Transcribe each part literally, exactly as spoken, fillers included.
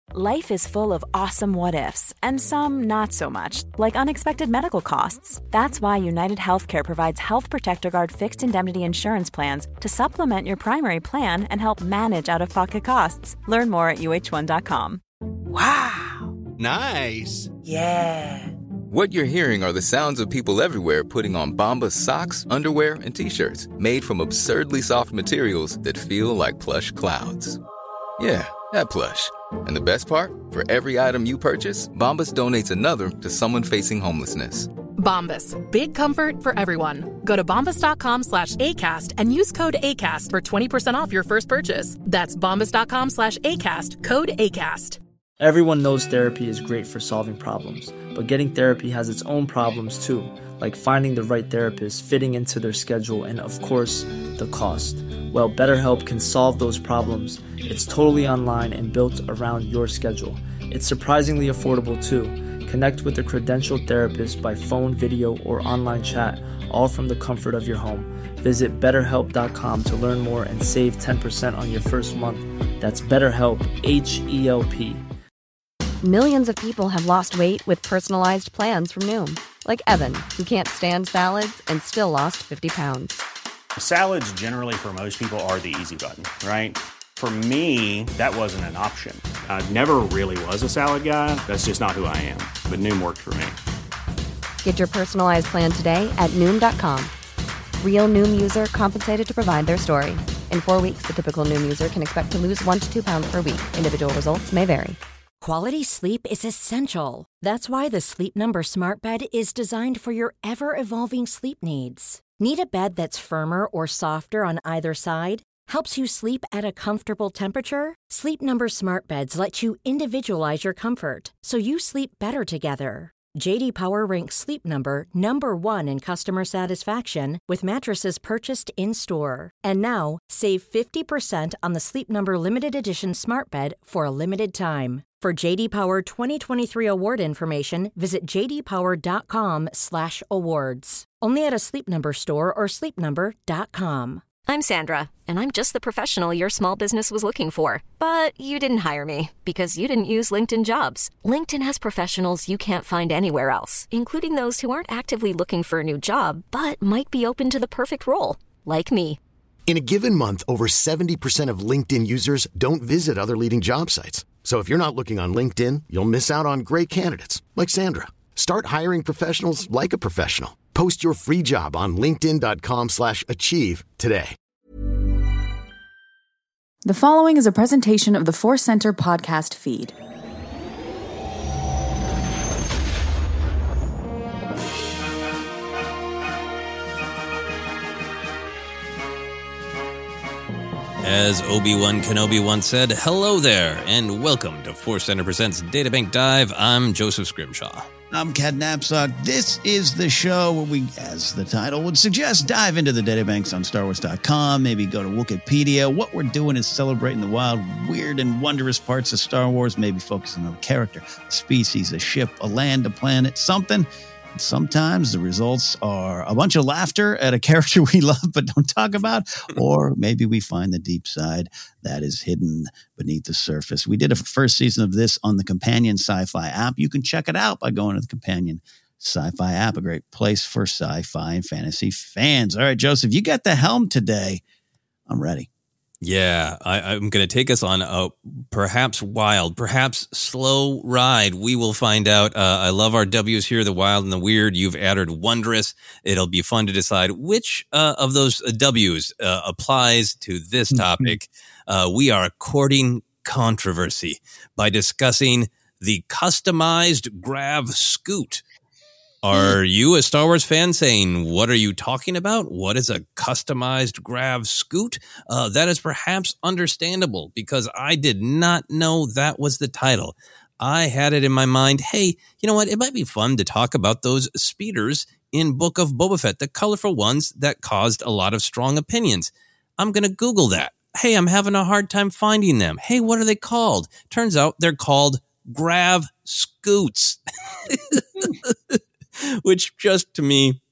Life is full of awesome what-ifs, and some not so much, like unexpected medical costs. That's why United Healthcare provides Health Protector Guard fixed indemnity insurance plans to supplement your primary plan and help manage out-of-pocket costs. Learn more at U H one dot com. Wow. Nice. Yeah. What you're hearing are the sounds of people everywhere putting on Bombas socks, underwear, and T-shirts made from absurdly soft materials that feel like plush clouds. Yeah, that plush. And the best part? For every item you purchase, Bombas donates another to someone facing homelessness. Bombas. Big comfort for everyone. Go to bombas.com slash ACAST and use code ACAST for twenty percent off your first purchase. That's bombas.com slash ACAST. Code ACAST. Everyone knows therapy is great for solving problems, but getting therapy has its own problems too, like finding the right therapist, fitting into their schedule, and of course, the cost. Well, BetterHelp can solve those problems. It's totally online and built around your schedule. It's surprisingly affordable too. Connect with a credentialed therapist by phone, video, or online chat, all from the comfort of your home. Visit better help dot com to learn more and save ten percent on your first month. That's BetterHelp, H E L P. Millions of people have lost weight with personalized plans from Noom. Like Evan, who can't stand salads and still lost fifty pounds. Salads generally for most people are the easy button, right? For me, that wasn't an option. I never really was a salad guy. That's just not who I am. But Noom worked for me. Get your personalized plan today at Noom dot com. Real Noom user compensated to provide their story. In four weeks, the typical Noom user can expect to lose one to two pounds per week. Individual results may vary. Quality sleep is essential. That's why the Sleep Number Smart Bed is designed for your ever-evolving sleep needs. Need a bed that's firmer or softer on either side? Helps you sleep at a comfortable temperature? Sleep Number Smart Beds let you individualize your comfort, so you sleep better together. J D Power ranks Sleep Number number one in customer satisfaction with mattresses purchased in-store. And now, save fifty percent on the Sleep Number Limited Edition Smart Bed for a limited time. For J D Power twenty twenty-three award information, visit j d power dot com slash awards. Only at a Sleep Number store or sleep number dot com. I'm Sandra, and I'm just the professional your small business was looking for. But you didn't hire me because you didn't use LinkedIn Jobs. LinkedIn has professionals you can't find anywhere else, including those who aren't actively looking for a new job, but might be open to the perfect role, like me. In a given month, over seventy percent of LinkedIn users don't visit other leading job sites. So if you're not looking on LinkedIn, you'll miss out on great candidates like Sandra. Start hiring professionals like a professional. Post your free job on linkedin dot com slash achieve today. The following is a presentation of the Force Center podcast feed. As Obi-Wan Kenobi once said, hello there, and welcome to Force Center Presents Databank Dive. I'm Joseph Scrimshaw. I'm Cat Knapsack. This is the show where we, as the title would suggest, dive into the databanks on Star Wars dot com, maybe go to Wikipedia. What we're doing is celebrating the wild, weird, and wondrous parts of Star Wars, maybe focusing on a character, a species, a ship, a land, a planet, something. And sometimes the results are a bunch of laughter at a character we love but don't talk about, or maybe we find the deep side that is hidden beneath the surface. We did a first season of this on the Companion Sci-Fi app. You can check it out by going to the Companion Sci-Fi app, a great place for sci-fi and fantasy fans. All right, Joseph, you got the helm today. I'm ready. Yeah, I, I'm going to take us on a perhaps wild, perhaps slow ride. We will find out. Uh, I love our W's here, the wild and the weird. You've added wondrous. It'll be fun to decide which uh, of those W's uh, applies to this topic. uh, we are courting controversy by discussing the customized Grav Scoot. Are you a Star Wars fan saying, what are you talking about? What is a customized Grav Scoot? Uh, that is perhaps understandable because I did not know that was the title. I had it in my mind, hey, you know what? It might be fun to talk about those speeders in Book of Boba Fett, the colorful ones that caused a lot of strong opinions. I'm going to Google that. Hey, I'm having a hard time finding them. Hey, what are they called? Turns out they're called Grav Scoots. Which just to me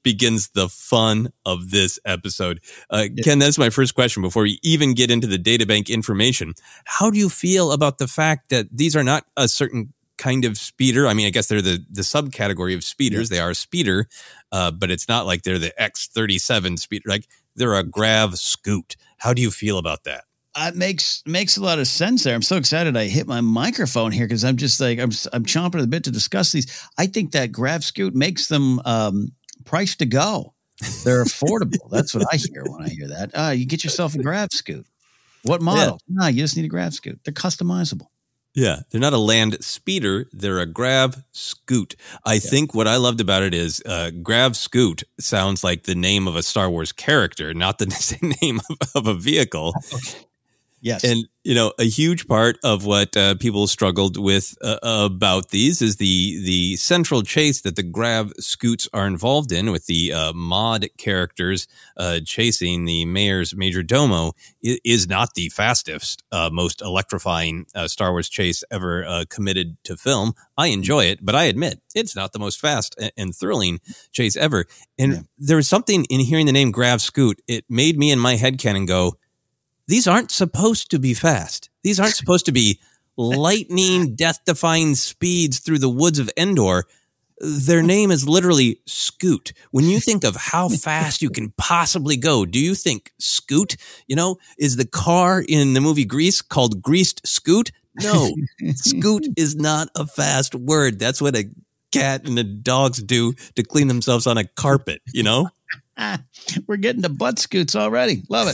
begins the fun of this episode. Uh, Ken, that's my first question before we even get into the databank information. How do you feel about the fact that these are not a certain kind of speeder? I mean, I guess they're the, the subcategory of speeders. They are a speeder, uh, but it's not like they're the X thirty-seven speeder. Like they're a Grav Scoot. How do you feel about that? It makes makes a lot of sense there. I'm so excited I hit my microphone here because I'm just like, I'm I'm chomping at the bit to discuss these. I think that Grav Scoot makes them um, price to go. They're affordable. That's what I hear when I hear that. Uh, you get yourself a Grav Scoot. What model? Yeah. No, you just need a Grav Scoot. They're customizable. Yeah, they're not a land speeder. They're a Grav Scoot. I yeah. think what I loved about it is uh, Grav Scoot sounds like the name of a Star Wars character, not the name of, of a vehicle. Okay. Yes. And, you know, a huge part of what uh, people struggled with uh, about these is the the central chase that the Grav Scoots are involved in with the uh, mod characters uh, chasing the mayor's major domo is not the fastest, uh, most electrifying uh, Star Wars chase ever uh, committed to film. I enjoy it, but I admit it's not the most fast and thrilling chase ever. And yeah. there was something in hearing the name Grav Scoot. It made me in my headcanon go, these aren't supposed to be fast. These aren't supposed to be lightning, death-defying speeds through the woods of Endor. Their name is literally Scoot. When you think of how fast you can possibly go, do you think Scoot? You know, is the car in the movie Grease called Greased Scoot? No, Scoot is not a fast word. That's what a cat and the dogs do to clean themselves on a carpet, you know? We're getting to butt scoots already. Love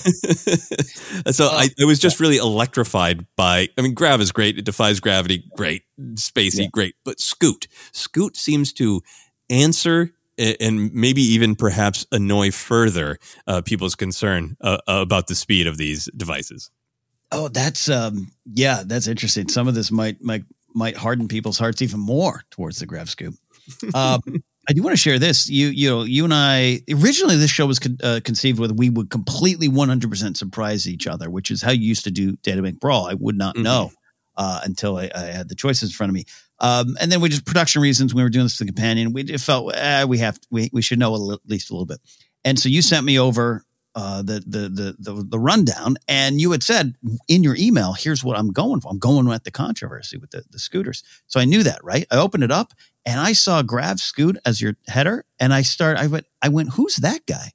it. so I, I was just really electrified by, I mean, Grav is great. It defies gravity. Great. Spacey. Yeah. Great. But Scoot. Scoot seems to answer and maybe even perhaps annoy further uh, people's concern uh, about the speed of these devices. Oh, that's, um, yeah, that's interesting. Some of this might, might, might harden people's hearts even more towards the Grav Scoot. Um, I do want to share this. You, you know, you and I, originally this show was con- uh, conceived with, we would completely one hundred percent surprise each other, which is how you used to do Databank Brawl. I would not mm-hmm. know uh, until I, I had the choices in front of me. Um, and then we just, production reasons, we were doing this to the companion. We it felt eh, we have, we, we should know a li- at least a little bit. And so you sent me over uh, the, the, the, the, the rundown, and you had said in your email, here's what I'm going for. I'm going at the controversy with the, the scooters. So I knew that, right? I opened it up and I saw Grav Scoot as your header. And I start, I went, I went, who's that guy?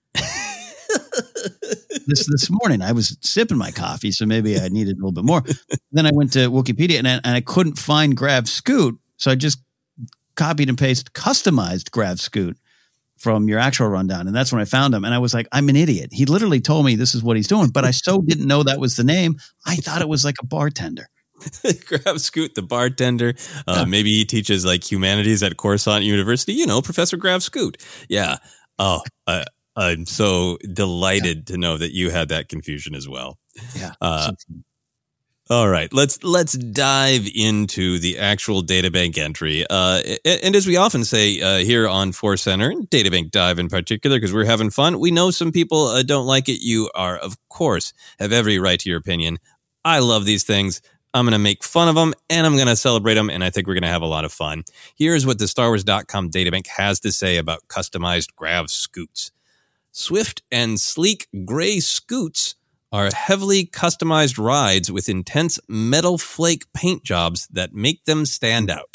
this, this morning I was sipping my coffee, so maybe I needed a little bit more. Then I went to Wikipedia and I, and I couldn't find Grav Scoot. So I just copied and pasted, customized Grav Scoot from your actual rundown. And that's when I found him. And I was like, I'm an idiot. He literally told me this is what he's doing, but I so didn't know that was the name. I thought it was like a bartender. Grav Scoot, the bartender. Uh, yeah. Maybe he teaches like humanities at Coruscant University. You know, Professor Grav Scoot. Yeah. Oh, uh, I'm so delighted yeah. to know that you had that confusion as well. Yeah. Uh, all right, let's let's dive into the actual databank entry. Uh, and as we often say uh, here on Force Center, Databank Dive in particular, because we're having fun. We know some people uh, don't like it. You are, of course, have every right to your opinion. I love these things. I'm going to make fun of them, and I'm going to celebrate them, and I think we're going to have a lot of fun. Here's what the Star Wars dot com databank has to say about customized Grav Scoots. Swift and sleek gray Scoots are heavily customized rides with intense metal flake paint jobs that make them stand out.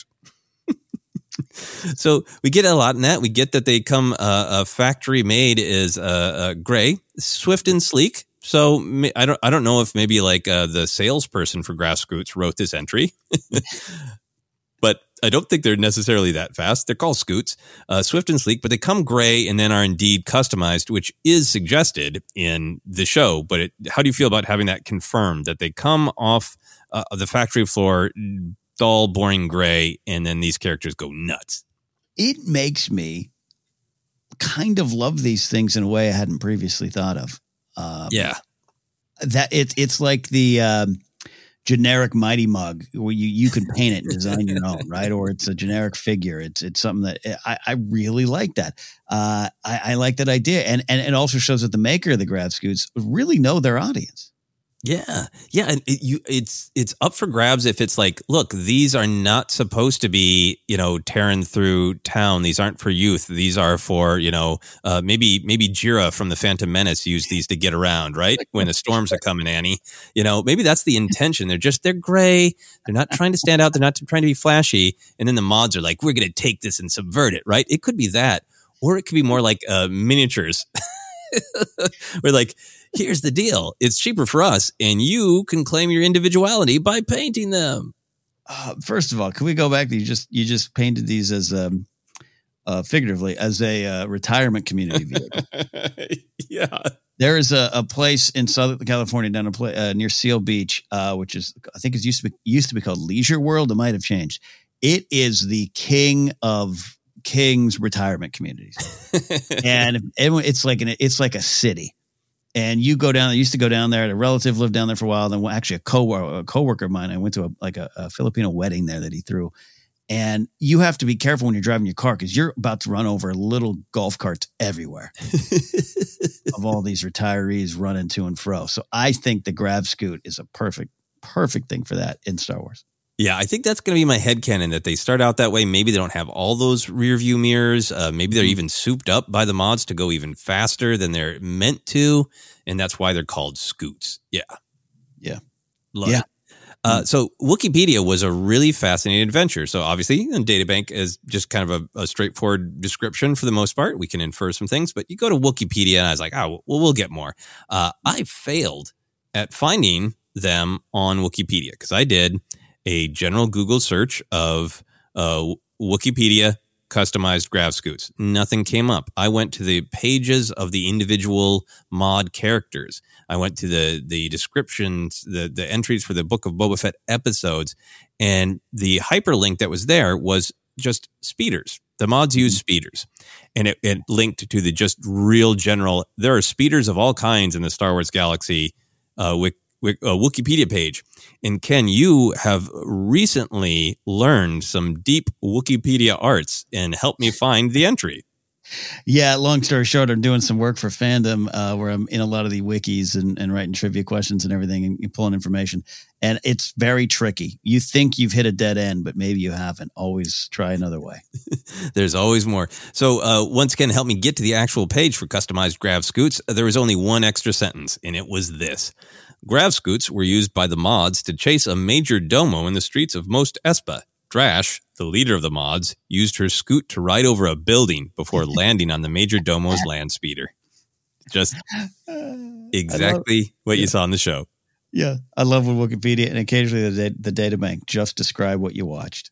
So we get a lot in that. We get that they come uh, uh, factory made is uh, uh, gray, swift and sleek. So I don't I don't know if maybe like uh, the salesperson for Grav Scoots wrote this entry, but I don't think they're necessarily that fast. They're called Scoots, uh, swift and sleek, but they come gray and then are indeed customized, which is suggested in the show. But it, how do you feel about having that confirmed that they come off uh, the factory floor, dull, boring gray, and then these characters go nuts? It makes me kind of love these things in a way I hadn't previously thought of. Um, yeah, that it's it's like the um, generic Mighty Mug where you, you can paint it and design your own, right? Or it's a generic figure. It's it's something that I, I really like that. Uh, I, I like that idea, and and it also shows that the maker of the Grav Scoots really know their audience. Yeah. Yeah. And it, you, it's, it's up for grabs if it's like, look, these are not supposed to be, you know, tearing through town. These aren't for youth. These are for, you know, uh, maybe, maybe Jira from the Phantom Menace used these to get around, right? When the storms are coming, Annie, you know, maybe that's the intention. They're just, they're gray. They're not trying to stand out. They're not trying to be flashy. And then the mods are like, we're going to take this and subvert it, right? It could be that, or it could be more like uh, miniatures. We're like, here's the deal. It's cheaper for us, and you can claim your individuality by painting them. Uh, first of all, can we go back to you just you just painted these as um, uh, figuratively as a uh, retirement community vehicle. Yeah. There is a, a place in Southern California down a pla- uh, near Seal Beach, uh, which is I think it used to be used to be called Leisure World. It might have changed. It is the king of kings retirement communities, and it, it's like an it's like a city. And you go down, I used to go down there. A relative lived down there for a while. Then actually a co a coworker of mine, I went to a, like a, a Filipino wedding there that he threw. And you have to be careful when you're driving your car because you're about to run over little golf carts everywhere of all these retirees running to and fro. So I think the Grav Scoot is a perfect, perfect thing for that in Star Wars. Yeah, I think that's going to be my headcanon, that they start out that way. Maybe they don't have all those rear view mirrors. Uh, maybe they're even souped up by the mods to go even faster than they're meant to. And that's why they're called scoots. Yeah. Yeah. Love yeah. it. Uh, so Wikipedia was a really fascinating adventure. So obviously, and Databank is just kind of a, a straightforward description for the most part. We can infer some things, but you go to Wikipedia and I was like, oh, well, we'll get more. Uh, I failed at finding them on Wikipedia because I did a general Google search of uh, Wikipedia customized Grav Scoots. Nothing came up. I went to the pages of the individual mod characters. I went to the the descriptions, the, the entries for the Book of Boba Fett episodes, and the hyperlink that was there was just speeders. The mods use speeders, and it, it linked to the just real general. There are speeders of all kinds in the Star Wars galaxy uh, Wik, Wik, uh, Wikipedia page. And Ken, you have recently learned some deep Wikipedia arts and helped me find the entry. Yeah, long story short, I'm doing some work for Fandom uh, where I'm in a lot of the wikis and, and writing trivia questions and everything and pulling information. And it's very tricky. You think you've hit a dead end, but maybe you haven't. Always try another way. There's always more. So uh, once Ken helped me get to the actual page for customized Grav Scoots, there was only one extra sentence, and it was this. Grav Scoots were used by the mods to chase a major domo in the streets of Most Espa. Drash, the leader of the mods, used her scoot to ride over a building before landing on the major domo's land speeder. Just exactly love, what you yeah. saw on the show. Yeah, I love when Wikipedia and occasionally the, the data bank just describe what you watched.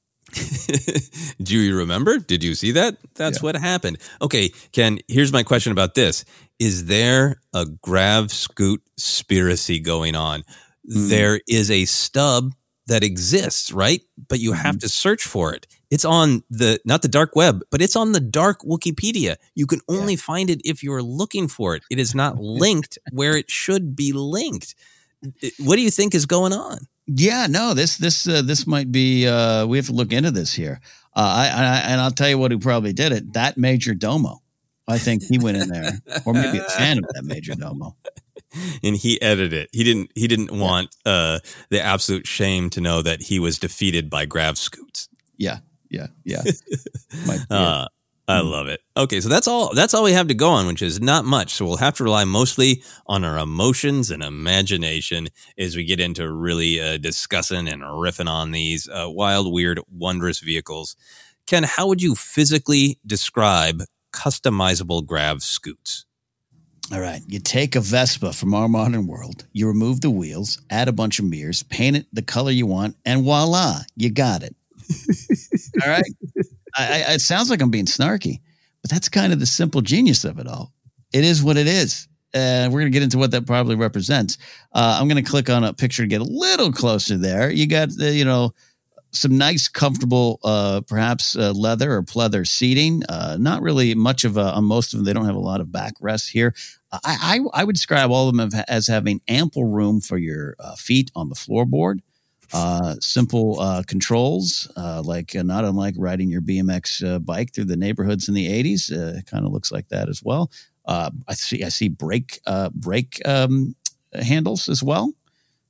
Do you remember? Did you see that? That's yeah. what happened. Okay, Ken, here's my question about this. Is there a Grav Scoot conspiracy going on? Mm. There is a stub that exists, right? But you have to search for it. It's on the, not the dark web, but it's on the dark Wikipedia. You can only yeah. find it if you're looking for it. It is not linked where it should be linked. What do you think is going on? Yeah, no, this, this, uh, this might be, uh, we have to look into this here. Uh, I, I, and I'll tell you what, who probably did it. That Major Domo. I think he went in there, or maybe a fan of that Major Domo. And he edited it. He didn't. He didn't yeah. want uh, the absolute shame to know that he was defeated by Grav Scoots. Yeah, yeah, yeah. My, yeah. Uh, I mm. love it. Okay, so that's all. That's all we have to go on, which is not much. So we'll have to rely mostly on our emotions and imagination as we get into really uh, discussing and riffing on these uh, wild, weird, wondrous vehicles. Ken, how would you physically describe customizable Grav Scoots? All right. You take a Vespa from our modern world, you remove the wheels, add a bunch of mirrors, paint it the color you want, and voila, you got it. All right. I, I, it sounds like I'm being snarky, but that's kind of the simple genius of it all. It is what it is. And uh, we're going to get into what that probably represents. Uh, I'm going to click on a picture to get a little closer there. You got, uh, you know, some nice, comfortable, uh, perhaps uh, leather or pleather seating. Uh, not really much of a, on most of them. They don't have a lot of backrest here. I, I, I would describe all of them as having ample room for your uh, feet on the floorboard. Uh, simple uh, controls, uh, like uh, not unlike riding your B M X uh, bike through the neighborhoods in the eighties. Uh, it kind of looks like that as well. Uh, I see I see brake uh, brake um, handles as well.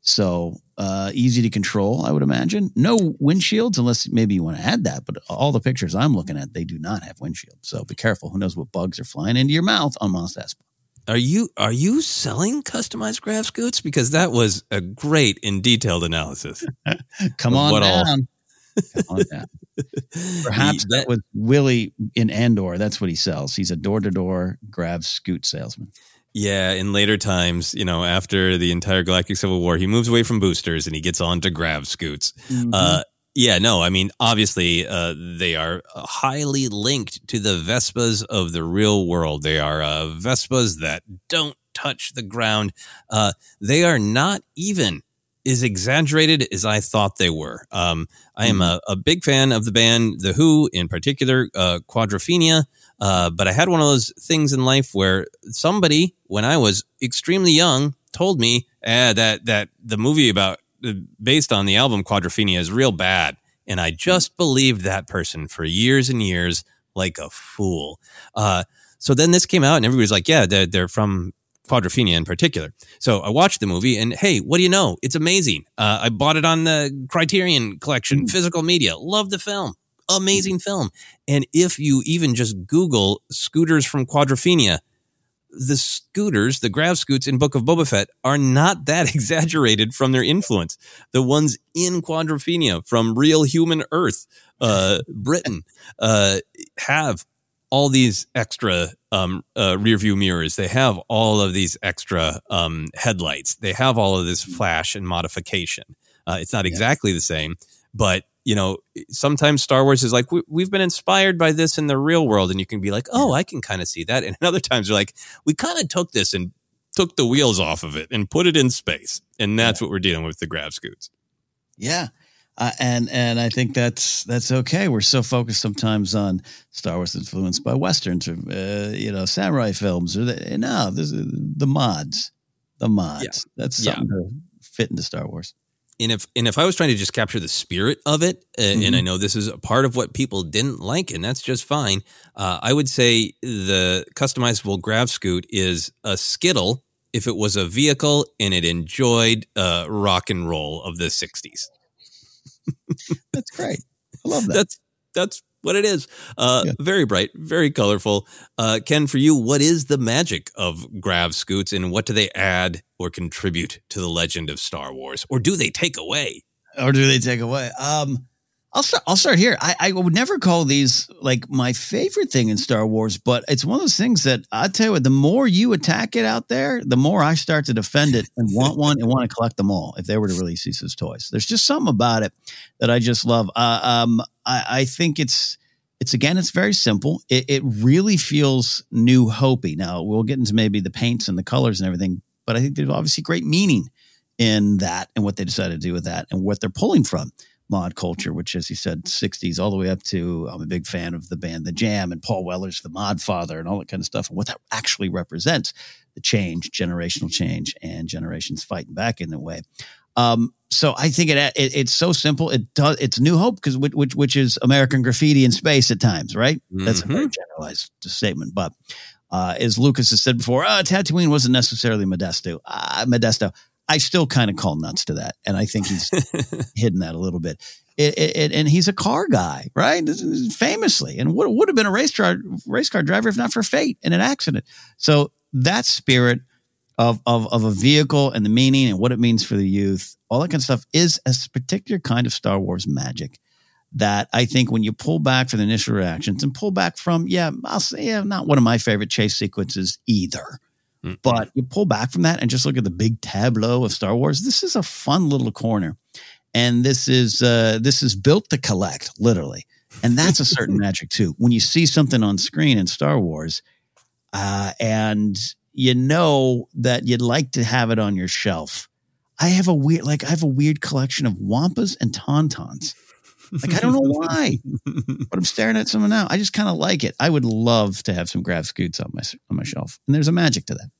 So uh, easy to control, I would imagine. No windshields, unless maybe you want to add that. But all the pictures I'm looking at, they do not have windshields. So be careful. Who knows what bugs are flying into your mouth on Mos Espa. Are you are you selling customized Grav Scoots? Because that was a great and detailed analysis. Come on down. Come on down. Perhaps that was Willie in Andor. That's what he sells. He's a door-to-door Grav Scoot salesman. Yeah, in later times, you know, after the entire Galactic Civil War, he moves away from boosters and he gets on to Grav Scoots. Mm-hmm. Uh, yeah, no, I mean, obviously, uh, they are highly linked to the Vespas of the real world. They are uh, Vespas that don't touch the ground. Uh, they are not even as exaggerated as I thought they were. Um, I am a, a big fan of the band The Who, in particular, uh, Quadrophenia. Uh, but I had one of those things in life where somebody, when I was extremely young, told me eh, that that the movie about based on the album Quadrophenia is real bad, and I just believed that person for years and years like a fool. Uh, so then this came out, and everybody's like, "Yeah, they're, they're from Quadrophenia in particular." So I watched the movie, and hey, what do you know? It's amazing. Uh, I bought it on the Criterion Collection, mm-hmm. physical media. Love the film. Amazing film. And if you even just Google scooters from Quadrophenia, the scooters, the Grav Scoots in Book of Boba Fett are not that exaggerated from their influence. The ones in Quadrophenia from real human Earth, uh, Britain, uh, have all these extra um, uh, rear view mirrors. They have all of these extra um, headlights. They have all of this flash and modification. Uh, it's not exactly yeah. the same, but you know, sometimes Star Wars is like, we, we've been inspired by this in the real world. And you can be like, oh, I can kind of see that. And other times you're like, we kind of took this and took the wheels off of it and put it in space. And that's yeah. what we're dealing with the Grav Scoots. Yeah. Uh, and and I think that's that's okay. We're so focused sometimes on Star Wars influenced by Westerns or, uh, you know, samurai films. Or the, no, this is the mods. The mods. Yeah. That's something yeah. to fit into Star Wars. And if and if I was trying to just capture the spirit of it, uh, mm-hmm. and I know this is a part of what people didn't like, and that's just fine, uh, I would say the customizable Grav Scoot is a Skittle if it was a vehicle and it enjoyed uh, rock and roll of the sixties. That's great. I love that. That's that's what it is. Uh, yeah. Very bright, very colorful. Uh, Ken, for you, what is the magic of Grav Scoots, and what do they add or contribute to the legend of Star Wars, or do they take away? Or do they take away? Um, I'll start. I'll start here. I, I would never call these like my favorite thing in Star Wars, but it's one of those things that I tell you what, the more you attack it out there, the more I start to defend it and want one and want to collect them all. If they were to release these as toys, there's just something about it that I just love. Uh, um, I, I think it's it's again, it's very simple. It, it really feels New Hope-y. Now we'll get into maybe the paints and the colors and everything, but I think there's obviously great meaning in that and what they decided to do with that and what they're pulling from mod culture, which, as you said, sixties all the way up to, I'm a big fan of the band The Jam and Paul Weller's The Mod Father and all that kind of stuff, and what that actually represents, the change, generational change, and generations fighting back in a way. Um, so I think it, it it's so simple. It does. It's New Hope because which, which which is American graffiti in space at times, right? Mm-hmm. That's a very generalized statement, but uh, as Lucas has said before, uh, Tatooine wasn't necessarily Modesto. Uh, Modesto. I still kind of call nuts to that, and I think he's hidden that a little bit. It, it, it, and he's a car guy, right? Famously, and would would have been a race car race car driver if not for fate and an accident. So that spirit of of of a vehicle and the meaning and what it means for the youth, all that kind of stuff, is a particular kind of Star Wars magic that I think when you pull back from the initial reactions and pull back from, yeah, I'll say, yeah, not one of my favorite chase sequences either. But you pull back from that and just look at the big tableau of Star Wars. This is a fun little corner, and this is uh, this is built to collect, literally. And that's a certain magic too. When you see something on screen in Star Wars, uh, and you know that you'd like to have it on your shelf. I have a weird, like I have a weird collection of Wampas and Tauntauns. Like I don't know why, but I'm staring at some now. I just kind of like it. I would love to have some Grav Scoots on my on my shelf, and there's a magic to that.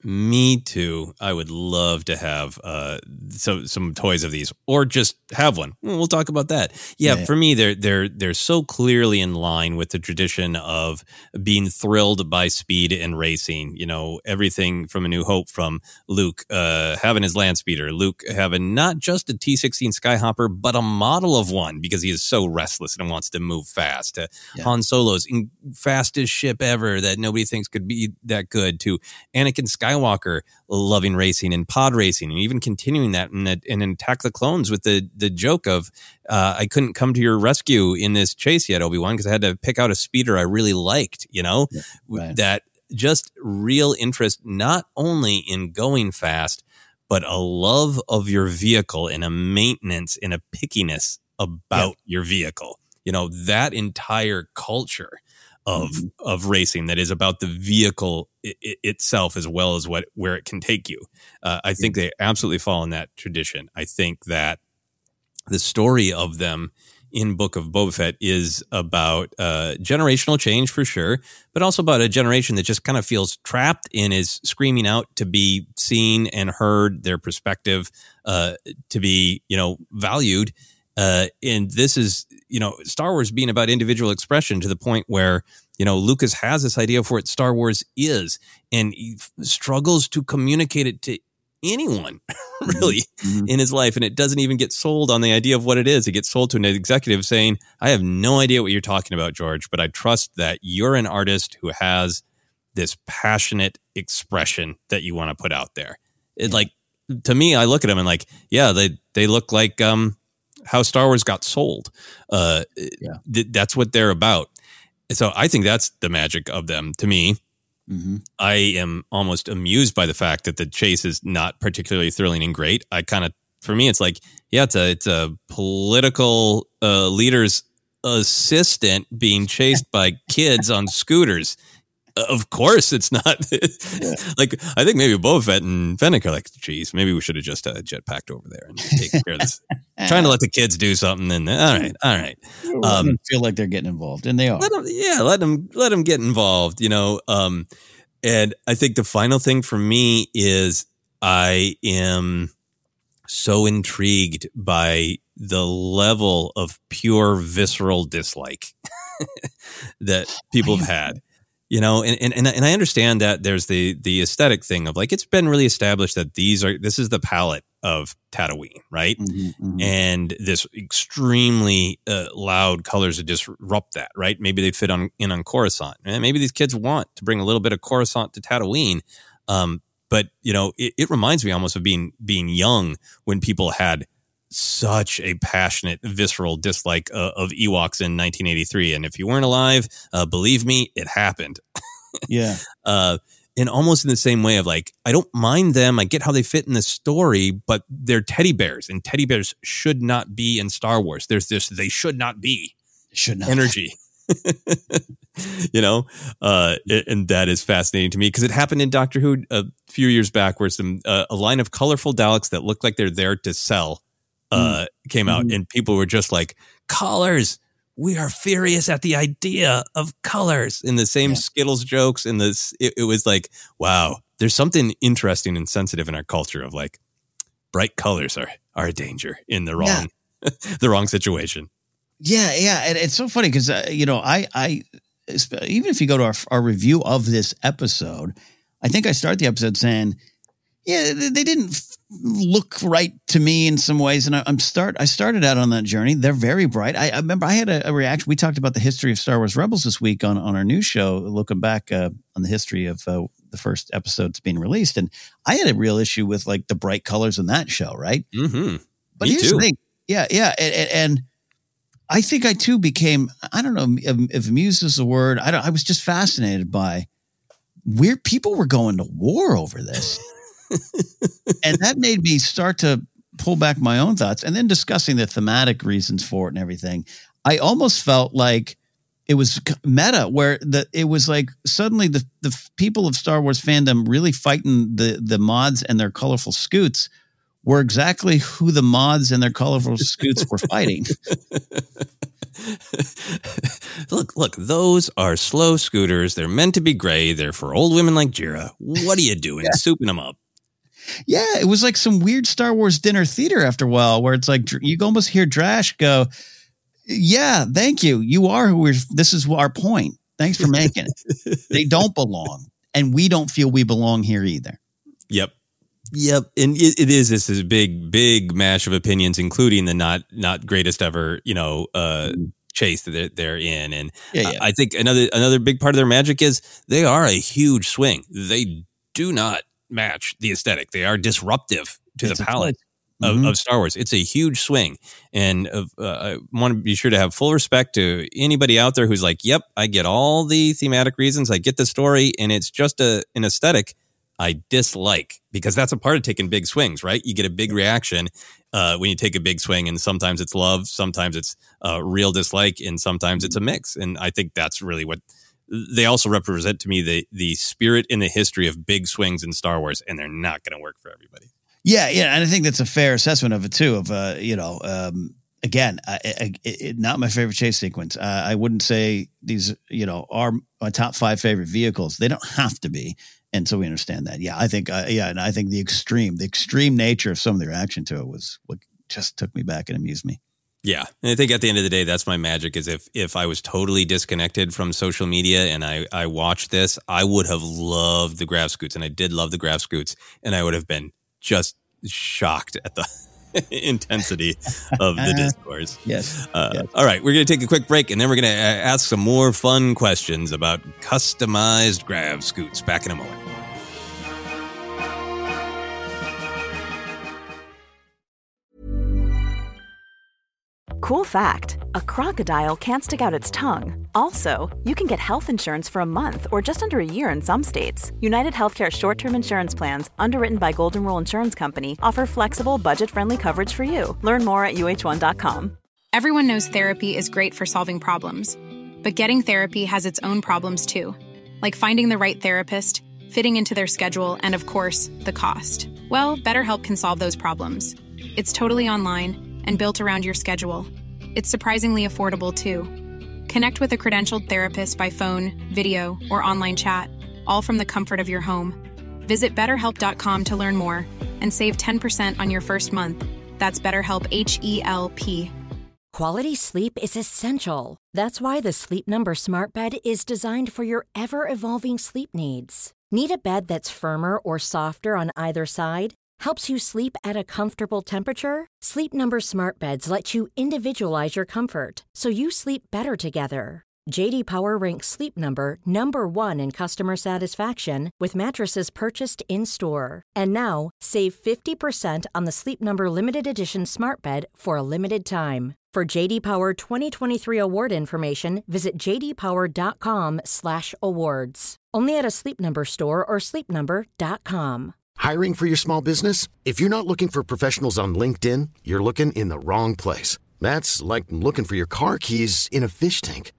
Me too. I would love to have uh, so some toys of these, or just have one. We'll talk about that. Yeah, yeah, for me, they're they're they're so clearly in line with the tradition of being thrilled by speed and racing. You know, everything from A New Hope, from Luke uh, having his land speeder, Luke having not just a T sixteen Skyhopper, but a model of one because he is so restless and wants to move fast. Uh, yeah. Han Solo's in fastest ship ever that nobody thinks could be that good. To Anakin Skywalker. Skywalker loving racing and pod racing, and even continuing that in, the, in Attack the Clones with the the joke of uh, I couldn't come to your rescue in this chase yet, Obi-Wan, because I had to pick out a speeder I really liked. You know, yeah, right. That just real interest not only in going fast, but a love of your vehicle and a maintenance and a pickiness about yeah. your vehicle. You know, that entire culture of mm-hmm. of racing that is about the vehicle I- I itself as well as what where it can take you. Uh, I think they absolutely fall in that tradition. I think that the story of them in Book of Boba Fett is about uh, generational change for sure, but also about a generation that just kind of feels trapped and is screaming out to be seen and heard, their perspective uh, to be, you know, valued. Uh, and this is, you know, Star Wars being about individual expression to the point where, you know, Lucas has this idea of what Star Wars is, and he f- struggles to communicate it to anyone really mm-hmm. in his life. And it doesn't even get sold on the idea of what it is. It gets sold to an executive saying, I have no idea what you're talking about, George, but I trust that you're an artist who has this passionate expression that you want to put out there. It, like, to me, I look at them and like, yeah, they, they look like, um, how Star Wars got sold. Uh, yeah. th- that's what they're about. So I think that's the magic of them to me. Mm-hmm. I am almost amused by the fact that the chase is not particularly thrilling and great. I kind of, for me, it's like, yeah, it's a, it's a political uh, leader's assistant being chased by kids on scooters. Of course, it's not yeah. like, I think maybe Boba Fett and Fennec are like, geez, maybe we should have just uh, jetpacked over there and taken care of this. Trying to let the kids do something. And all right, all right. Um, feel like they're getting involved, and they are. Let them, yeah, let them, let them get involved, you know. Um, and I think the final thing for me is I am so intrigued by the level of pure visceral dislike that people have had. You know, and, and and I understand that there's the the aesthetic thing of like, it's been really established that these are this is the palette of Tatooine, right? Mm-hmm, mm-hmm. And this extremely uh, loud colors that disrupt that, right? Maybe they'd fit on in on Coruscant, and maybe these kids want to bring a little bit of Coruscant to Tatooine. Um, but you know, it, it reminds me almost of being being young when people had such a passionate, visceral dislike uh, of Ewoks in nineteen eighty-three. And if you weren't alive, uh, believe me, it happened. Yeah. Uh, and almost in the same way of like, I don't mind them. I get how they fit in the story, but they're teddy bears, and teddy bears should not be in Star Wars. There's this, they should not be should not energy. You know, uh, and that is fascinating to me because it happened in Doctor Who a few years back where some uh, a line of colorful Daleks that looked like they're there to sell uh, mm. came out, mm-hmm. and people were just like, colors. We are furious at the idea of colors. In the same yeah. Skittles jokes, and this, it, it was like, wow, there's something interesting and sensitive in our culture of like, bright colors are are a danger in the wrong, yeah. the wrong situation. Yeah, yeah, and it's so funny because uh, you know, I, I, even if you go to our our review of this episode, I think I start the episode saying, yeah, they didn't look right to me in some ways. And I, I'm start, I started out on that journey. They're very bright. I, I remember I had a, a reaction. We talked about the history of Star Wars Rebels this week on, on our new show, looking back uh, on the history of uh, the first episodes being released. And I had a real issue with like the bright colors in that show. Right. Mm-hmm. But me here's too. the thing. Yeah. Yeah. And, and I think I too became, I don't know if, if amused is a word. I don't, I was just fascinated by weird people were going to war over this. And that made me start to pull back my own thoughts, and then discussing the thematic reasons for it and everything. I almost felt like it was meta, where the it was like suddenly the the people of Star Wars fandom really fighting the the mods and their colorful scoots were exactly who the mods and their colorful scoots were fighting. Look, look, those are slow scooters. They're meant to be gray. They're for old women like Jira. What are you doing? yeah. Souping them up. Yeah, it was like some weird Star Wars dinner theater after a while where it's like you almost hear Drash go, yeah, thank you. You are who we're, this is our point. Thanks for making it. They don't belong. And we don't feel we belong here either. Yep. Yep. And it, it is, this is a big, big mash of opinions, including the not, not greatest ever, you know, uh, chase that they're, they're in. And yeah, yeah. I think another, another big part of their magic is they are a huge swing. They do not match the aesthetic. They are disruptive to it's the palette of, mm-hmm. of Star Wars. It's a huge swing. And uh, I want to be sure to have full respect to anybody out there who's like, yep, I get all the thematic reasons. I get the story, and it's just a, an aesthetic I dislike, because that's a part of taking big swings, right? You get a big reaction uh, when you take a big swing, and sometimes it's love, sometimes it's uh, real dislike, and sometimes it's a mix. And I think that's really what they also represent to me, the the spirit and the history of big swings in Star Wars, and they're not going to work for everybody. Yeah, yeah, and I think that's a fair assessment of it too. Of uh, you know, um, again, I, I, it, not my favorite chase sequence. Uh, I wouldn't say these, you know, are my top five favorite vehicles. They don't have to be. And so we understand that. Yeah, I think, uh, yeah, and I think the extreme, the extreme nature of some of the reaction to it was what just took me back and amused me. Yeah, and I think at the end of the day, that's my magic. Is if if I was totally disconnected from social media and I I watched this, I would have loved the Grav Scoots, and I did love the Grav Scoots, and I would have been just shocked at the intensity of the discourse. Yes. Uh, yes. All right, we're going to take a quick break, and then we're going to ask some more fun questions about customized Grav Scoots. Back in a moment. Cool fact, a crocodile can't stick out its tongue. Also, you can get health insurance for a month or just under a year in some states. United Healthcare short-term insurance plans, underwritten by Golden Rule Insurance Company, offer flexible, budget-friendly coverage for you. Learn more at U H one dot com. Everyone knows therapy is great for solving problems, but getting therapy has its own problems too, like finding the right therapist, fitting into their schedule, and of course, the cost. Well, BetterHelp can solve those problems. It's totally online and built around your schedule. It's surprisingly affordable, too. Connect with a credentialed therapist by phone, video, or online chat, all from the comfort of your home. Visit better help dot com to learn more and save ten percent on your first month. That's BetterHelp, H E L P. Quality sleep is essential. That's why the Sleep Number Smart Bed is designed for your ever-evolving sleep needs. Need a bed that's firmer or softer on either side? Helps you sleep at a comfortable temperature? Sleep Number Smart Beds let you individualize your comfort, so you sleep better together. J D Power ranks Sleep Number number one in customer satisfaction with mattresses purchased in-store. And now, save fifty percent on the Sleep Number Limited Edition Smart Bed for a limited time. For J D Power twenty twenty-three award information, visit j d power dot com slash awards. Only at a Sleep Number store or sleep number dot com. Hiring for your small business? If you're not looking for professionals on LinkedIn, you're looking in the wrong place. That's like looking for your car keys in a fish tank.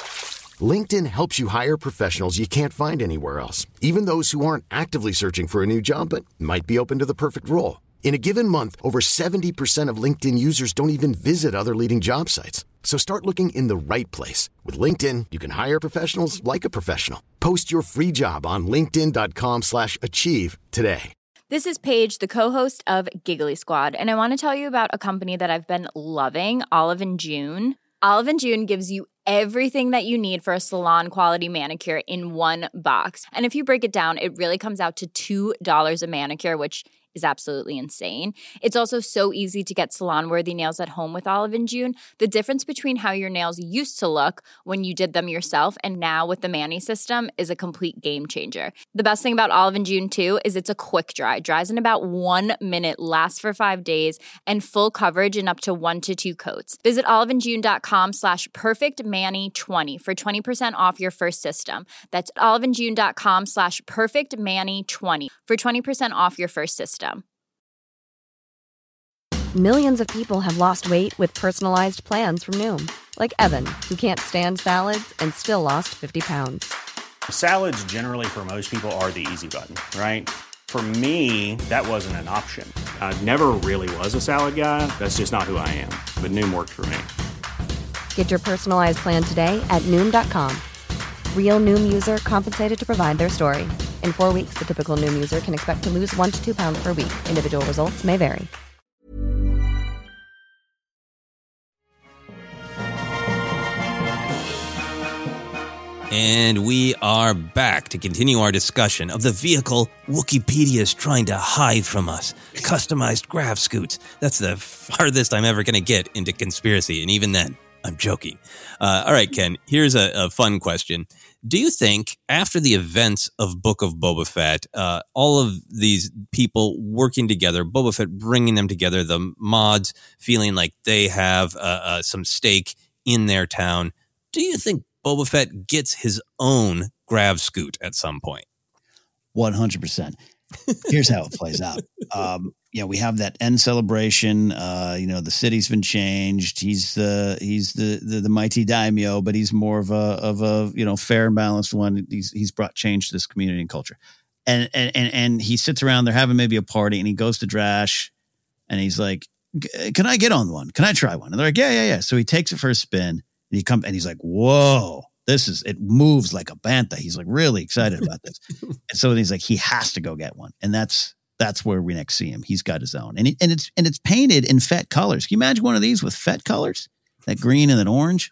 LinkedIn helps you hire professionals you can't find anywhere else, even those who aren't actively searching for a new job but might be open to the perfect role. In a given month, over seventy percent of LinkedIn users don't even visit other leading job sites. So start looking in the right place. With LinkedIn, you can hire professionals like a professional. Post your free job on linkedin dot com slash achieve today. This is Paige, the co-host of Giggly Squad, and I want to tell you about a company that I've been loving, Olive and June. Olive and June gives you everything that you need for a salon-quality manicure in one box. And if you break it down, it really comes out to two dollars a manicure, which is absolutely insane. It's also so easy to get salon-worthy nails at home with Olive and June. The difference between how your nails used to look when you did them yourself and now with the Mani system is a complete game changer. The best thing about Olive and June, too, is it's a quick dry. Dries in about one minute, lasts for five days, and full coverage in up to one to two coats. Visit olive and june dot com slash perfect mani twenty for twenty percent off your first system. That's olive and june dot com slash perfect mani twenty for twenty percent off your first system. Millions of people have lost weight with personalized plans from Noom. Like Evan, who can't stand salads and still lost fifty pounds. Salads generally for most people are the easy button, right? For me, that wasn't an option. I never really was a salad guy. That's just not who I am. But Noom worked for me. Get your personalized plan today at Noom dot com. Real Noom user compensated to provide their story. In four weeks, the typical Noom user can expect to lose one to two pounds per week. Individual results may vary. And we are back to continue our discussion of the vehicle Wikipedia is trying to hide from us. Customized grav scoots. That's the farthest I'm ever going to get into conspiracy. And even then, I'm joking. Uh, all right, Ken, here's a, a fun question. Do you think after the events of Book of Boba Fett, uh, all of these people working together, Boba Fett bringing them together, the mods feeling like they have uh, uh, some stake in their town, do you think Boba Fett gets his own grav scoot at some point? one hundred percent. Here's how it plays out. Um, you know, we have that end celebration. Uh, you know, the city's been changed. He's the he's the, the the mighty daimyo, but he's more of a of a you know fair and balanced one. He's he's brought change to this community and culture. And and and, and he sits around. They're having maybe a party, and he goes to Drash, and he's like, "Can I get on one? Can I try one?" And they're like, "Yeah, yeah, yeah." So he takes it for a spin, and he comes, and he's like, "Whoa." This is, it moves like a bantha. He's like really excited about this. And so he's like, he has to go get one. And that's, that's where we next see him. He's got his own. And it, and it's, and it's painted in Fett colors. Can you imagine one of these with Fett colors? That green and that orange?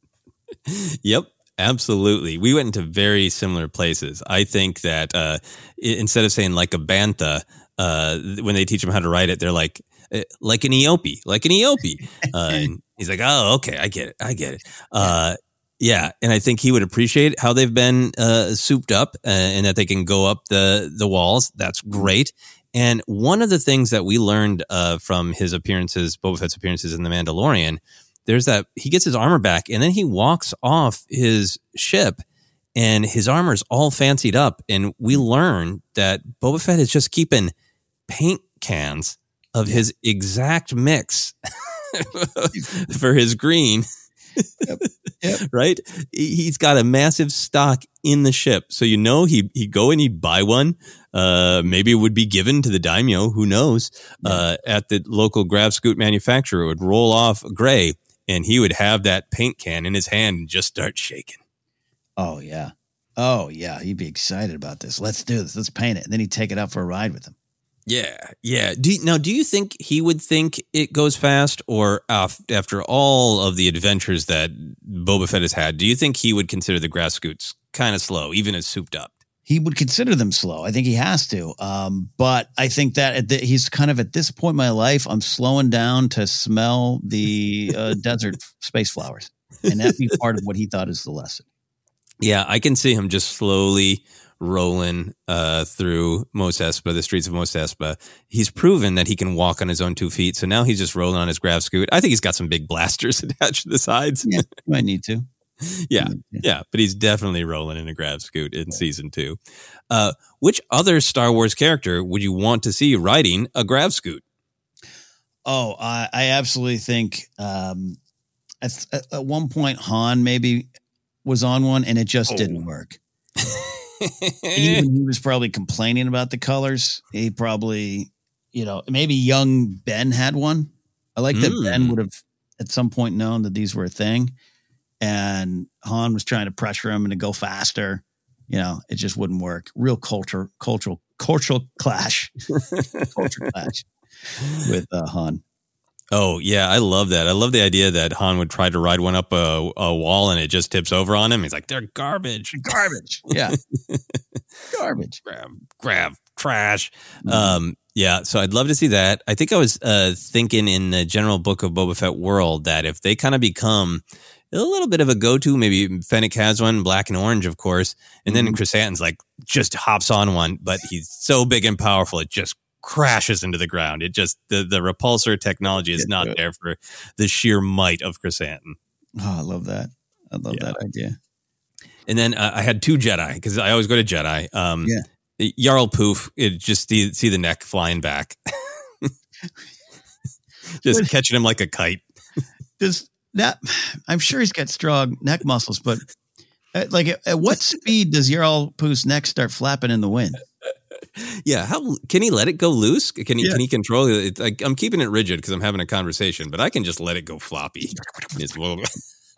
Yep. Absolutely. We went into very similar places. I think that uh, instead of saying like a bantha, uh, when they teach them how to write it, they're like, like an Eopie, like an Eopie. Uh, and he's like, oh, okay. I get it. I get it. Uh, Yeah, and I think he would appreciate how they've been uh, souped up uh, and that they can go up the, the walls. That's great. And one of the things that we learned uh, from his appearances, Boba Fett's appearances in The Mandalorian, there's that he gets his armor back and then he walks off his ship and his armor's all fancied up. And we learn that Boba Fett is just keeping paint cans of his exact mix for his green. Yep. Yep. Right? He's got a massive stock in the ship. So, you know, he, he'd go and he'd buy one. Uh, maybe it would be given to the daimyo, who knows, yeah. uh, at the local grav scoot manufacturer. It would roll off gray and he would have that paint can in his hand and just start shaking. Oh, yeah. Oh, yeah. He'd be excited about this. Let's do this. Let's paint it. And then he'd take it out for a ride with him. Yeah, yeah. Do you, now, do you think he would think it goes fast, or uh, after all of the adventures that Boba Fett has had, do you think he would consider the grass scoots kind of slow, even as souped up? He would consider them slow. I think he has to. Um, but I think that at the, he's kind of at this point in my life, I'm slowing down to smell the uh, desert space flowers, and that'd be part of what he thought is the lesson. Yeah, I can see him just slowly rolling uh, through Mos Espa, the streets of Mos Espa. He's proven that he can walk on his own two feet, so now he's just rolling on his grav scoot. I think he's got some big blasters attached to the sides. Yeah, might need to. yeah, yeah, but he's definitely rolling in a grav scoot in yeah. season two. Uh, which other Star Wars character would you want to see riding a grav scoot? Oh, I, I absolutely think um, at, at one point Han maybe was on one, and it just oh. didn't work. Even he was probably complaining about the colors. He probably, you know, maybe young Ben had one. I like that mm. Ben would have at some point known that these were a thing, and Han was trying to pressure him and to go faster. You know, it just wouldn't work. Real culture, cultural, cultural clash, culture clash with uh, Han. Oh, yeah, I love that. I love the idea that Han would try to ride one up a, a wall and it just tips over on him. He's like, they're garbage. Garbage. Yeah. Garbage. Grab, grab, trash. Mm-hmm. Um, yeah, so I'd love to see that. I think I was uh, thinking in the general Book of Boba Fett world that if they kind of become a little bit of a go-to, maybe Fennec has one, black and orange, of course, and then mm-hmm. Chrysanthemum's like just hops on one, but he's so big and powerful, it just crashes into the ground. It just, the, the repulsor technology is not there for the sheer might of Chrysanthemum. Oh, I love that. I love yeah. that idea. And then uh, I had two Jedi, because I always go to Jedi. Um, yeah. Jarl Poof, it just see, see the neck flying back. Just what? Catching him like a kite. Does that, I'm sure he's got strong neck muscles, but at, like at, at what speed does Jarl Poof's neck start flapping in the wind? Yeah, how can he let it go loose? Can he yeah. can he control it? Like, I'm keeping it rigid because I'm having a conversation, but I can just let it go floppy. It's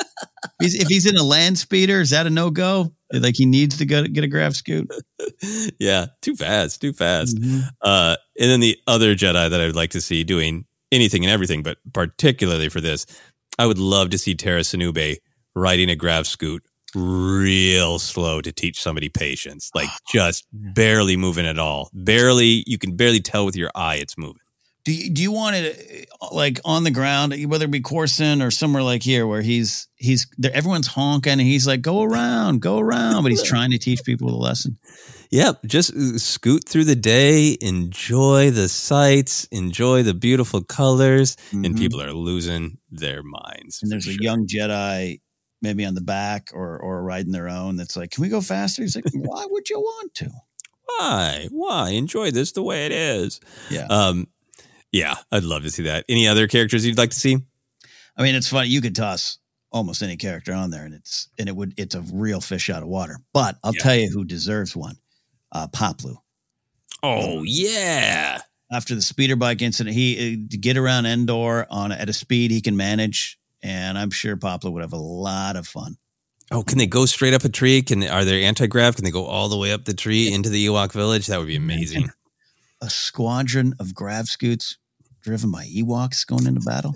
He's, if he's in a land speeder, is that a no go? Like he needs to go get a grav scoot. Yeah, too fast, too fast. Mm-hmm. Uh, and then the other Jedi that I would like to see doing anything and everything, but particularly for this, I would love to see Tara Sinube riding a grav scoot real slow to teach somebody patience, like just barely moving at all. Barely, you can barely tell with your eye it's moving. Do you, do you want it like on the ground, whether it be Coruscant or somewhere like here where he's, he's there, everyone's honking and he's like, go around, go around, but he's trying to teach people a lesson. Yep. Just scoot through the day, enjoy the sights, enjoy the beautiful colors, mm-hmm. and people are losing their minds. And there's a sure. young Jedi maybe on the back or, or riding their own. That's like, can we go faster? He's like, why would you want to? Why? Why? Enjoy this the way it is. Yeah. Um, yeah, I'd love to see that. Any other characters you'd like to see? I mean, it's funny. You could toss almost any character on there and it's, and it would, it's a real fish out of water, but I'll yeah. tell you who deserves one. Uh, Poplu. Oh, yeah. After the speeder bike incident, he to get around Endor on at a speed he can manage. And I'm sure Poplu would have a lot of fun. Oh, can they go straight up a tree? Can they, are there anti-grav? Can they go all the way up the tree into the Ewok village? That would be amazing. A squadron of grav scoots driven by Ewoks going into battle.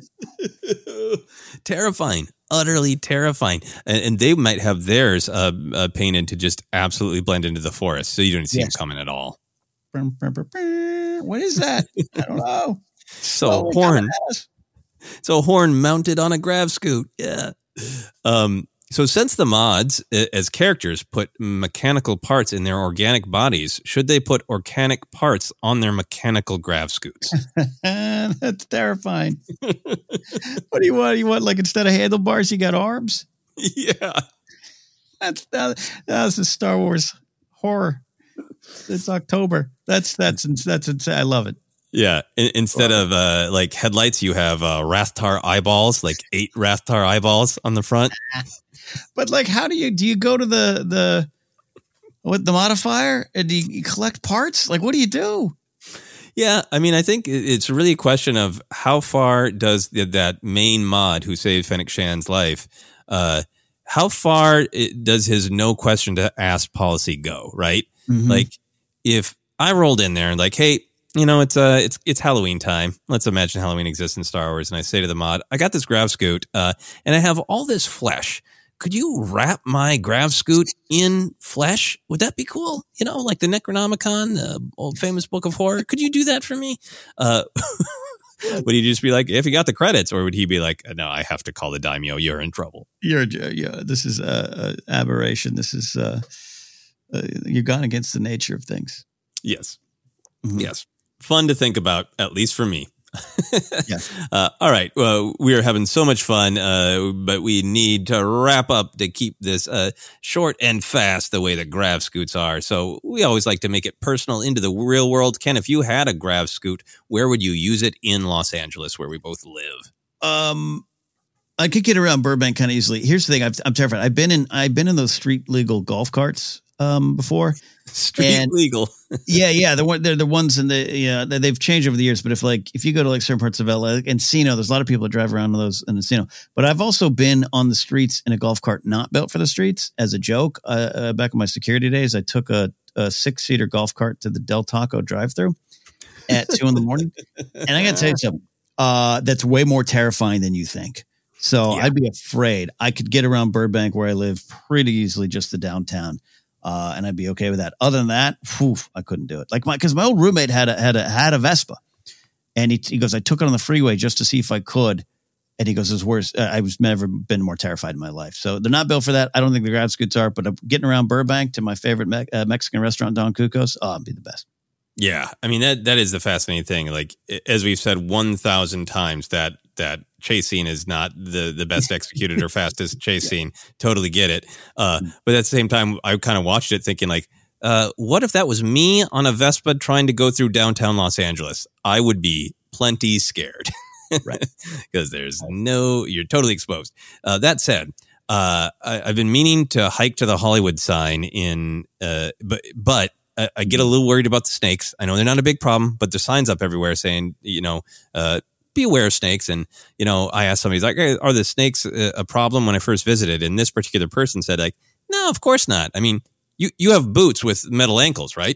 Terrifying. Utterly terrifying. And, and they might have theirs uh, uh, painted to just absolutely blend into the forest. So you don't see yes. them coming at all. What is that? I don't know. So oh, a horn. So a horn mounted on a grav scoot. Yeah. Um, so since the mods as characters put mechanical parts in their organic bodies, should they put organic parts on their mechanical grav scoots? That's terrifying. What do you want? You want like instead of handlebars, you got arms? Yeah. That's that, that's a Star Wars horror. It's October. That's that's that's insane. I love it. Yeah. In, instead of uh, like headlights, you have uh, Rathtar eyeballs, like eight Rathtar eyeballs on the front. But like, how do you do? You go to the the what the modifier and do you collect parts? Like, what do you do? Yeah, I mean, I think it's really a question of how far does the, that main mod who saved Fennec Shan's life, uh, how far it, does his no question to ask policy go? Right, mm-hmm. Like if I rolled in there and like, hey. You know, it's uh, it's it's Halloween time. Let's imagine Halloween exists in Star Wars. And I say to the mod, I got this grav scoot, uh, and I have all this flesh. Could you wrap my grav scoot in flesh? Would that be cool? You know, like the Necronomicon, the old famous book of horror. Could you do that for me? Uh, would he just be like, if he got the credits, or would he be like, no, I have to call the daimyo. You're in trouble. You're yeah. This is a, a aberration. This is uh, uh, you've gone against the nature of things. Yes. Mm-hmm. Yes. Fun to think about, at least for me. Yeah. Uh, all right. Well, we are having so much fun, uh, but we need to wrap up to keep this uh, short and fast the way the grav scoots are. So we always like to make it personal into the real world. Ken, if you had a grav scoot, where would you use it in Los Angeles, where we both live? Um, I could get around Burbank kind of easily. Here's the thing: I've, I'm terrified. I've been in I've been in those street legal golf carts um, before. Street and, legal. yeah, yeah. The one they're the ones in the yeah they've changed over the years. But if like if you go to like certain parts of L A, like Encino, there's a lot of people that drive around in those in Encino. But I've also been on the streets in a golf cart not built for the streets as a joke. Uh, uh, back in my security days, I took a, a six seater golf cart to the Del Taco drive through at two in the morning, and I got to tell you something. Uh, that's way more terrifying than you think. So yeah. I'd be afraid. I could get around Burbank where I live pretty easily, just the downtown. Uh, and I'd be okay with that. Other than that, whew, I couldn't do it. Like my, cause my old roommate had a, had a, had a Vespa and he, he goes, I took it on the freeway just to see if I could. And he goes, it's worse. Uh, I was never been more terrified in my life. So they're not built for that. I don't think the grav scoots are, but getting around Burbank to my favorite me- uh, Mexican restaurant, Don Cuco's, oh, it'd be the best. Yeah. I mean, that, that is the fascinating thing. Like, as we've said one thousand times, that, that chase scene is not the, the best executed or fastest chase yeah. scene. Totally get it. Uh, but at the same time, I kind of watched it thinking like, uh, what if that was me on a Vespa trying to go through downtown Los Angeles? I would be plenty scared. Right. Because there's no, you're totally exposed. Uh, that said, uh, I, I've been meaning to hike to the Hollywood sign in, uh, but, but I, I get a little worried about the snakes. I know they're not a big problem, but the signs up everywhere saying, you know, uh, be aware of snakes. And, you know, I asked somebody, like, hey, are the snakes a, a problem when I first visited? And this particular person said, like, no, of course not. I mean, you, you have boots with metal ankles, right?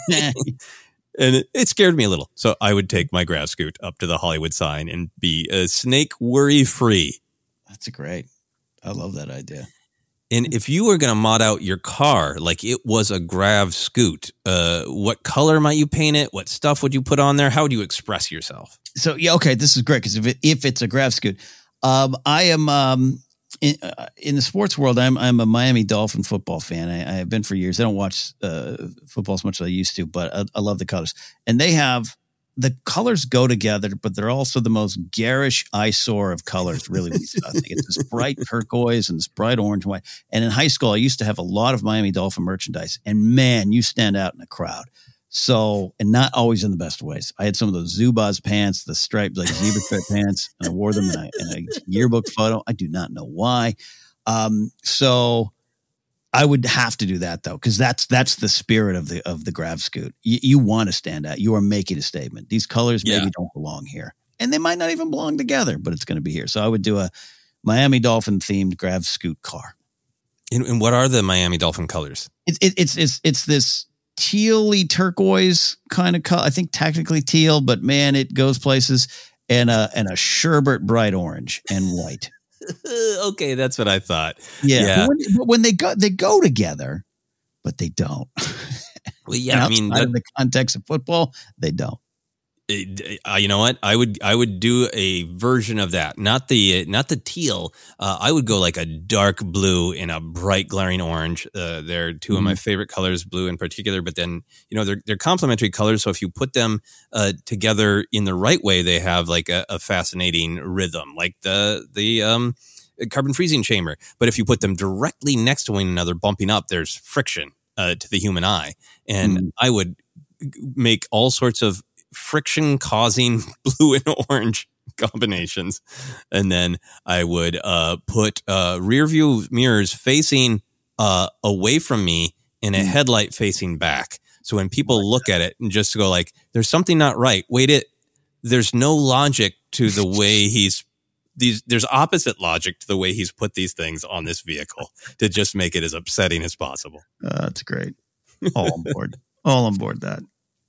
And it, it scared me a little. So I would take my Grav Scoot up to the Hollywood sign and be a snake worry free. That's great. I love that idea. And if you were going to mod out your car like it was a Grav Scoot, uh, what color might you paint it? What stuff would you put on there? How would you express yourself? So, yeah, okay, this is great because if it, if it's a Grav Scoot, um, I am um, in, uh, in the sports world. I'm I'm a Miami Dolphin football fan. I, I have been for years. I don't watch uh, football as much as I used to, but I, I love the colors. And they have the colors go together, but they're also the most garish eyesore of colors. Really, I think it's this bright turquoise and this bright orange and white. And in high school, I used to have a lot of Miami Dolphin merchandise. And man, you stand out in a crowd. So, and not always in the best ways. I had some of those Zubaz pants, the striped like zebra strip pants, and I wore them in a, in a yearbook photo. I do not know why. Um, so I would have to do that though, because that's that's the spirit of the of the Grav Scoot. You, you want to stand out. You are making a statement. These colors maybe yeah. don't belong here, and they might not even belong together, but it's going to be here. So I would do a Miami Dolphin themed Grav Scoot car. And, and what are the Miami Dolphin colors? It, it, it's it's it's this teal-y turquoise kind of color. I think technically teal, but man, it goes places. And a and a sherbet bright orange and white. Okay, that's what I thought. Yeah, yeah. But when, but when they go, they go together, but they don't. Well, yeah, I mean, that, in the context of football, they don't. It, uh, you know what? I would I would do a version of that, not the not the teal. Uh, I would go like a dark blue and a bright glaring orange. Uh, they're two mm-hmm. of my favorite colors, blue in particular. But then you know they're they're complementary colors. So if you put them uh, together in the right way, they have like a, a fascinating rhythm, like the the um, carbon freezing chamber. But if you put them directly next to one another, bumping up, there's friction uh, to the human eye, and mm-hmm. I would make all sorts of friction causing blue and orange combinations. And then I would uh, put uh, rear view mirrors facing uh, away from me and a headlight facing back. So when people look at it and just go like, there's something not right. Wait, it, there's no logic to the way he's these, there's opposite logic to the way he's put these things on this vehicle to just make it as upsetting as possible. Uh, that's great. All on board. All on board that.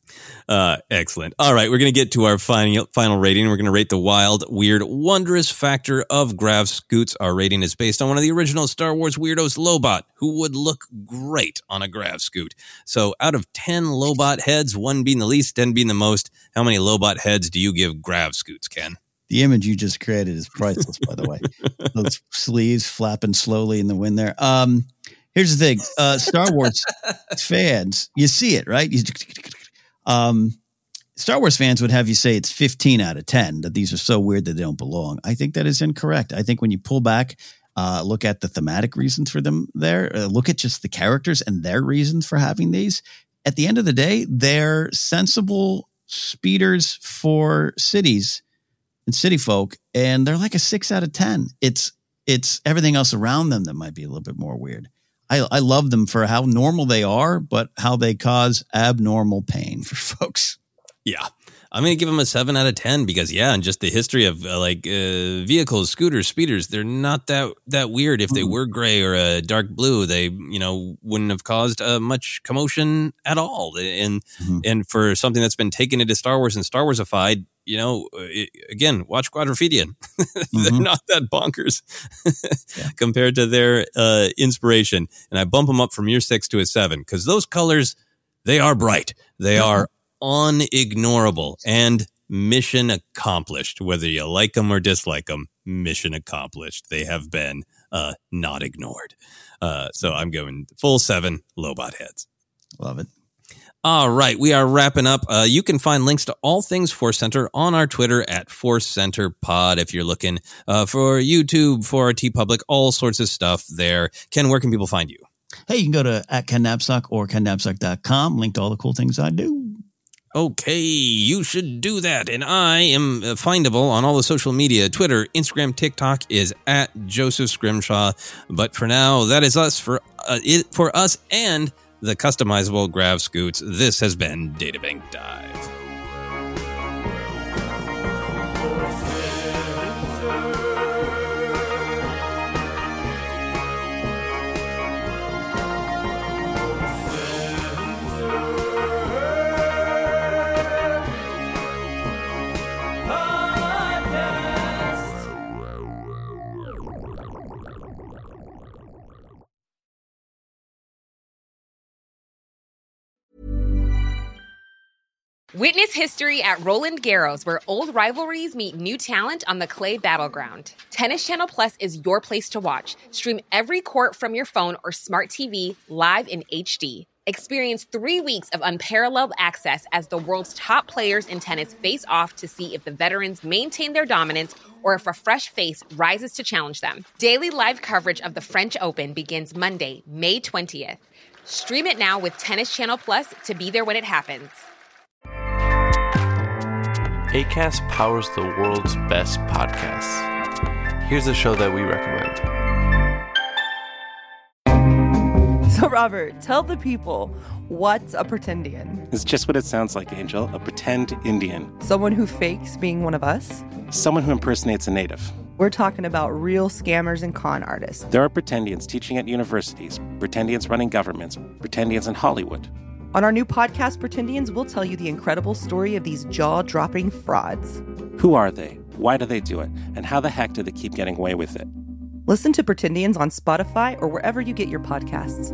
Uh, excellent. All right. We're going to get to our final, final rating. We're going to rate the wild, weird, wondrous factor of Grav Scoots. Our rating is based on one of the original Star Wars weirdos, Lobot, who would look great on a Grav Scoot. So out of ten Lobot heads, one being the least, ten being the most, how many Lobot heads do you give Grav Scoots, Ken? The image you just created is priceless, by the way. Those sleeves flapping slowly in the wind there. Um, here's the thing. Uh, Star Wars fans, you see it, right? You Um, Star Wars fans would have you say it's fifteen out of ten, that these are so weird that they don't belong. I think that is incorrect. I think when you pull back, uh, look at the thematic reasons for them there, uh, look at just the characters and their reasons for having these. At the end of the day, they're sensible speeders for cities and city folk, and they're like a six out of ten. It's, it's everything else around them that might be a little bit more weird. I, I love them for how normal they are, but how they cause abnormal pain for folks. Yeah. I'm going to give them a seven out of ten because, yeah, and just the history of uh, like uh, vehicles, scooters, speeders, they're not that that weird. If they were gray or a dark blue, they, you know, wouldn't have caused uh, much commotion at all. And mm-hmm. and for something that's been taken into Star Wars and Star Warsified, you know, it, again, watch Quadriphedian. Mm-hmm. They're not that bonkers yeah. compared to their uh, inspiration. And I bump them up from year six to a seven because those colors, they are bright. They mm-hmm. are unignorable and mission accomplished. Whether you like them or dislike them, mission accomplished. They have been uh, not ignored. Uh, so I'm going full seven Lobot heads. Love it. All right, we are wrapping up. Uh, you can find links to all things Force Center on our Twitter at Force Center Pod. If you're looking uh, for YouTube, for our TeePublic, all sorts of stuff there. Ken, where can people find you? Hey, you can go to at Ken Napzok or ken napzok dot com. Link to all the cool things I do. Okay, you should do that. And I am findable on all the social media. Twitter, Instagram, TikTok is at Joseph Scrimshaw. But for now, that is us for uh, it for us and the customizable Grav Scoots. This has been Databank Dive. Witness history at Roland Garros, where old rivalries meet new talent on the clay battleground. Tennis Channel Plus is your place to watch. Stream every court from your phone or smart T V live in H D. Experience three weeks of unparalleled access as the world's top players in tennis face off to see if the veterans maintain their dominance or if a fresh face rises to challenge them. Daily live coverage of the French Open begins Monday, May twentieth. Stream it now with Tennis Channel Plus to be there when it happens. Acast powers the world's best podcasts. Here's a show that we recommend. So, Robert, tell the people, what's a pretendian? It's just what it sounds like, Angel. A pretend Indian. Someone who fakes being one of us? Someone who impersonates a native. We're talking about real scammers and con artists. There are pretendians teaching at universities, pretendians running governments, pretendians in Hollywood. On our new podcast, Pretendians, we'll tell you the incredible story of these jaw-dropping frauds. Who are they? Why do they do it? And how the heck do they keep getting away with it? Listen to Pretendians on Spotify or wherever you get your podcasts.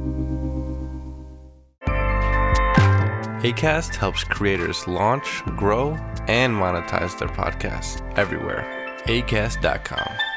Acast helps creators launch, grow, and monetize their podcasts everywhere. Acast dot com.